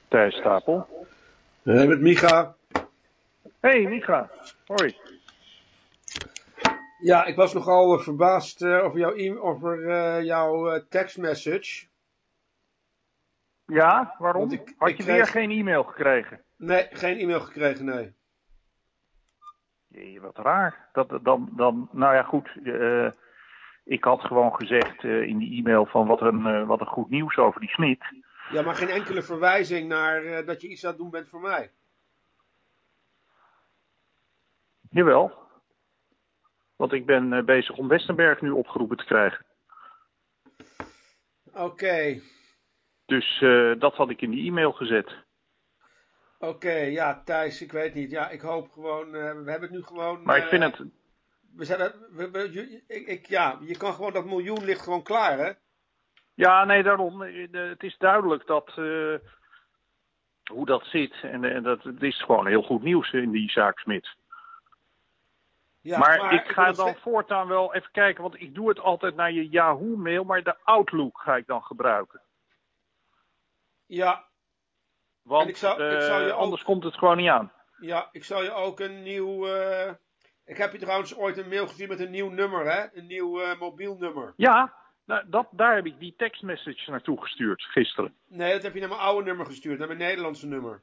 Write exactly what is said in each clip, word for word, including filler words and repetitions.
Thijs Stapel. Hey, met Micha. Hey Micha, hoi. Ja, ik was nogal uh, verbaasd uh, over jouw, e over, uh, jouw uh, tekstmessage. Ja, waarom? Ik, Had ik je kreeg... weer geen e-mail gekregen? Nee, geen e-mail gekregen, nee. Jee, wat raar. Dat, dan, dan, nou ja, goed. Uh, ik had gewoon gezegd uh, in die e-mail van wat een, uh, wat een goed nieuws over die Smit. Ja, maar geen enkele verwijzing naar uh, dat je iets aan het doen bent voor mij. Jawel. Want ik ben uh, bezig om Westenberg nu opgeroepen te krijgen. Oké. Okay. Dus uh, dat had ik in die e-mail gezet. Oké, okay, ja, Thijs, ik weet niet. Ja, ik hoop gewoon. Uh, we hebben het nu gewoon. Maar ik vind uh, het. We zijn, we, we, je, ik, ik, ja, je kan gewoon dat miljoen ligt gewoon klaar, hè? Ja, nee, daarom. Het is duidelijk dat. Uh, hoe dat zit. En, en dat het is gewoon heel goed nieuws in die zaak Smit. Ja, maar, maar ik ga ik dan steeds... voortaan wel even kijken, want ik doe het altijd naar je Yahoo-mail, maar de Outlook ga ik dan gebruiken. Ja. Want en ik zou, uh, ik zou je anders ook... komt het gewoon niet aan. Ja, ik zal je ook een nieuw... Uh... Ik heb je trouwens ooit een mail gezien met een nieuw nummer, hè? Een nieuw uh, mobiel nummer. Ja, nou, dat, daar heb ik die tekstmessage naartoe gestuurd gisteren. Nee, dat heb je naar mijn oude nummer gestuurd, naar mijn Nederlandse nummer.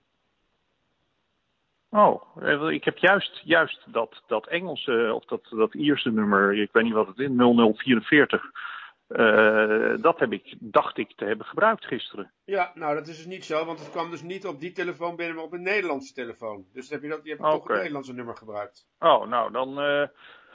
Oh, ik heb juist, juist dat, dat Engelse, of dat, dat Ierse nummer, ik weet niet wat het is, nul nul vierenveertig. Uh, dat heb ik, dacht ik, te hebben gebruikt gisteren. Ja, nou dat is dus niet zo, want het kwam dus niet op die telefoon binnen, maar op een Nederlandse telefoon. Dus heb je, dat, je hebt okay. toch het Nederlandse nummer gebruikt. Oh, nou dan... Uh...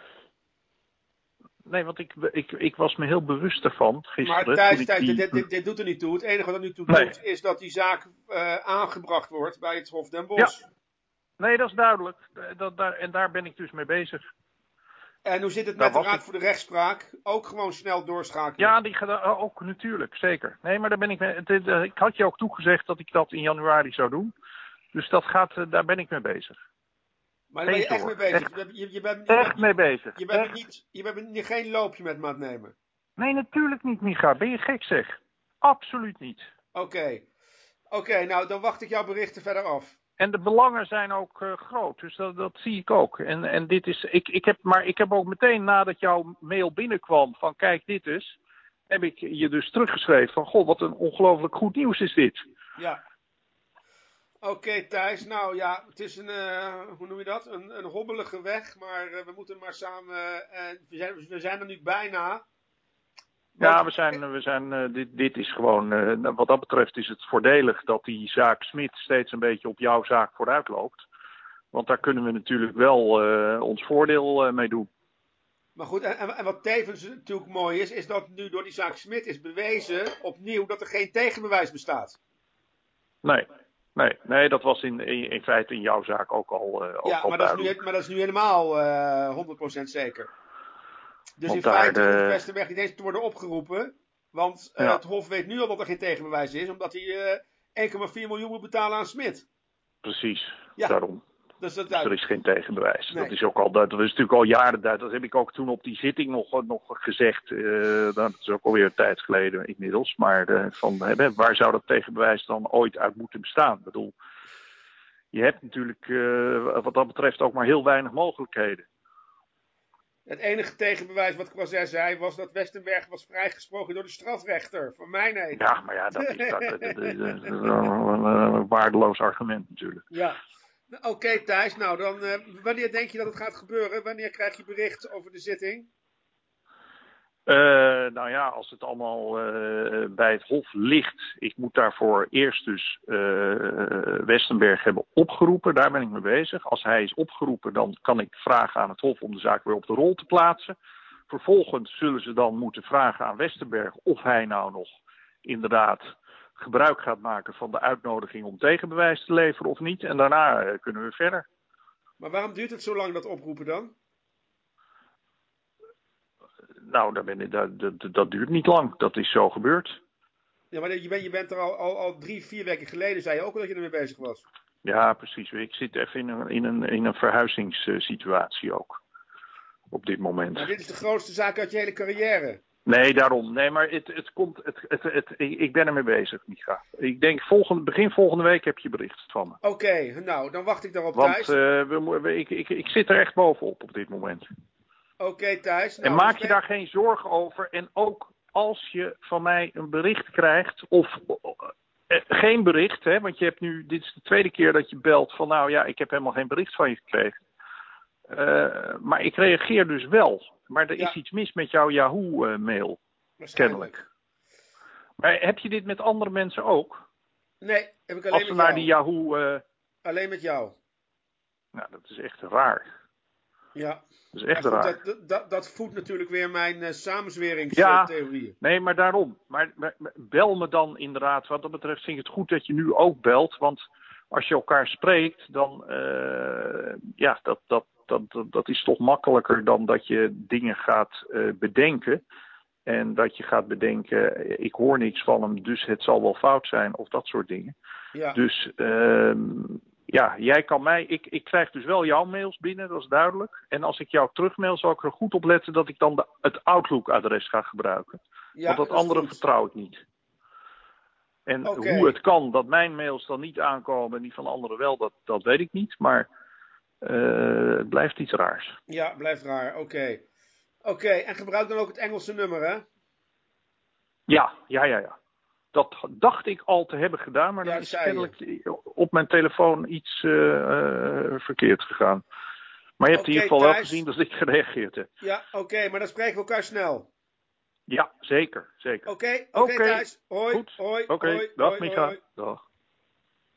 Nee, want ik, ik, ik was me heel bewust ervan gisteren. Maar Thijs, Thijs die... dit, dit, dit doet er niet toe. Het enige wat er nu toe nee. doet, is dat die zaak uh, aangebracht wordt bij het Hof Den Bosch. Ja. Nee, dat is duidelijk. Dat, daar, en daar ben ik dus mee bezig. En hoe zit het met de Raad ik... voor de Rechtspraak? Ook gewoon snel doorschakelen? Ja, die gaat ook natuurlijk, zeker. Nee, maar daar ben ik mee... Ik had je ook toegezegd dat ik dat in januari zou doen. Dus dat gaat, daar ben ik mee bezig. Maar daar ben je echt mee bezig? Echt, je, je, je bent, je echt bent, mee bezig. Je bent, niet, je bent niet, geen loopje met me aan het nemen? Nee, natuurlijk niet, Micha. Ben je gek zeg? Absoluut niet. Oké. Okay. Oké, okay, nou dan wacht ik jouw berichten verder af. En de belangen zijn ook uh, groot, dus dat, dat zie ik ook. En, en dit is, ik, ik heb, maar ik heb ook meteen nadat jouw mail binnenkwam van kijk dit is, heb ik je dus teruggeschreven van god wat een ongelooflijk goed nieuws is dit. Ja. Oké okay, Thijs, nou ja, het is een, uh, hoe noem je dat, een, een hobbelige weg, maar uh, we moeten maar samen, uh, we, zijn, we zijn er nu bijna. Want... Ja, we zijn, we zijn uh, dit, dit is gewoon, uh, wat dat betreft is het voordelig dat die zaak Smit steeds een beetje op jouw zaak vooruit loopt. Want daar kunnen we natuurlijk wel uh, ons voordeel uh, mee doen. Maar goed, en, en wat tevens natuurlijk mooi is, is dat nu door die zaak Smit is bewezen, opnieuw, dat er geen tegenbewijs bestaat. Nee, nee, nee dat was in, in, in feite in jouw zaak ook al uh, ook Ja, al maar, dat is nu, maar dat is nu helemaal uh, honderd procent zeker. Dus want in feite de... hoeft Westenberg niet eens te worden opgeroepen. Want uh, ja. het Hof weet nu al dat er geen tegenbewijs is. Omdat hij uh, één komma vier miljoen moet betalen aan Smit. Precies, ja. daarom. Dus, dat dus er is geen tegenbewijs. Nee. Dat is ook al, dat is natuurlijk al jaren duidelijk. Dat heb ik ook toen op die zitting nog, nog gezegd. Uh, dat is ook alweer een tijd geleden inmiddels. Maar uh, van, hè, waar zou dat tegenbewijs dan ooit uit moeten bestaan? Ik bedoel, je hebt natuurlijk uh, wat dat betreft ook maar heel weinig mogelijkheden. Het enige tegenbewijs wat Croiset zei was dat Westenberg was vrijgesproken door de strafrechter. Van mij nee. Ja, maar ja, dat is, dat, dat, dat, dat is een, een waardeloos argument natuurlijk. Ja. Oké okay, Thijs, nou dan, uh, wanneer denk je dat het gaat gebeuren? Wanneer krijg je bericht over de zitting? Uh, nou ja, als het allemaal uh, bij het Hof ligt. Ik moet daarvoor eerst dus uh, Westenberg hebben opgeroepen. Daar ben ik mee bezig. Als hij is opgeroepen, dan kan ik vragen aan het Hof om de zaak weer op de rol te plaatsen. Vervolgens zullen ze dan moeten vragen aan Westenberg of hij nou nog inderdaad gebruik gaat maken van de uitnodiging om tegenbewijs te leveren of niet. En daarna uh, kunnen we verder. Maar waarom duurt het zo lang, dat oproepen dan? Nou, dat, ben ik, dat, dat, dat duurt niet lang. Dat is zo gebeurd. Ja, maar je bent, je bent er al, al, al drie, vier weken geleden, zei je ook al dat je ermee bezig was. Ja, precies. Ik zit even in een, in een, in een verhuizingssituatie ook. Op dit moment. Maar dit is de grootste zaak uit je hele carrière. Nee, daarom. Nee, maar het, het komt, het, het, het, ik, ik ben ermee bezig, Micha. Ik denk volgende, begin volgende week heb je bericht van me. Oké, okay, nou, dan wacht ik daarop, Want Thijs. uh, we, we, ik, ik, ik zit er echt bovenop op dit moment. Oké, okay, Thijs. Nou, en maak je daar geen zorgen over. En ook als je van mij een bericht krijgt, of uh, geen bericht, hè, want je hebt nu, dit is de tweede keer dat je belt van, nou ja, ik heb helemaal geen bericht van je gekregen. Uh, maar ik reageer dus wel. Maar er ja. is iets mis met jouw Yahoo-mail. Kennelijk. Maar heb je dit met andere mensen ook? Nee, heb ik alleen Als ze met naar jou. die Yahoo... Uh... Alleen met jou. Nou, dat is echt raar. Ja. Dat is echt goed, raar. Dat, dat, dat voedt natuurlijk weer mijn uh, samenzweringstheorieën. Ja, nee, maar daarom. Maar, maar bel me dan inderdaad. Wat dat betreft vind ik het goed dat je nu ook belt. Want als je elkaar spreekt, dan... Uh, ja, dat, dat, dat, dat, dat is toch makkelijker dan dat je dingen gaat uh, bedenken. En dat je gaat bedenken, ik hoor niks van hem, dus het zal wel fout zijn. Of dat soort dingen. Ja. Dus... Uh, Ja, jij kan mij, ik, ik krijg dus wel jouw mails binnen, dat is duidelijk. En als ik jou terugmail, zal ik er goed op letten dat ik dan de, het Outlook-adres ga gebruiken. Ja, Want dat, dat andere vertrouw ik niet. En okay. hoe het kan dat mijn mails dan niet aankomen en die van anderen wel, dat, dat weet ik niet. Maar uh, het blijft iets raars. Ja, blijft raar, oké. Okay. Oké, okay. En gebruik dan ook het Engelse nummer, hè? Ja, ja, ja, ja. Dat dacht ik al te hebben gedaan, maar ja, dan is kennelijk op mijn telefoon iets uh, uh, verkeerd gegaan. Maar je hebt okay, in ieder geval Thijs. wel gezien dat ik gereageerd heb. Ja, oké, okay, maar dan spreken we elkaar snel. Ja, zeker, zeker. Oké, okay, oké okay, okay, Thijs. Hoi, goed. hoi, Oké, hoi, dag hoi, Micha. hoi. Dag.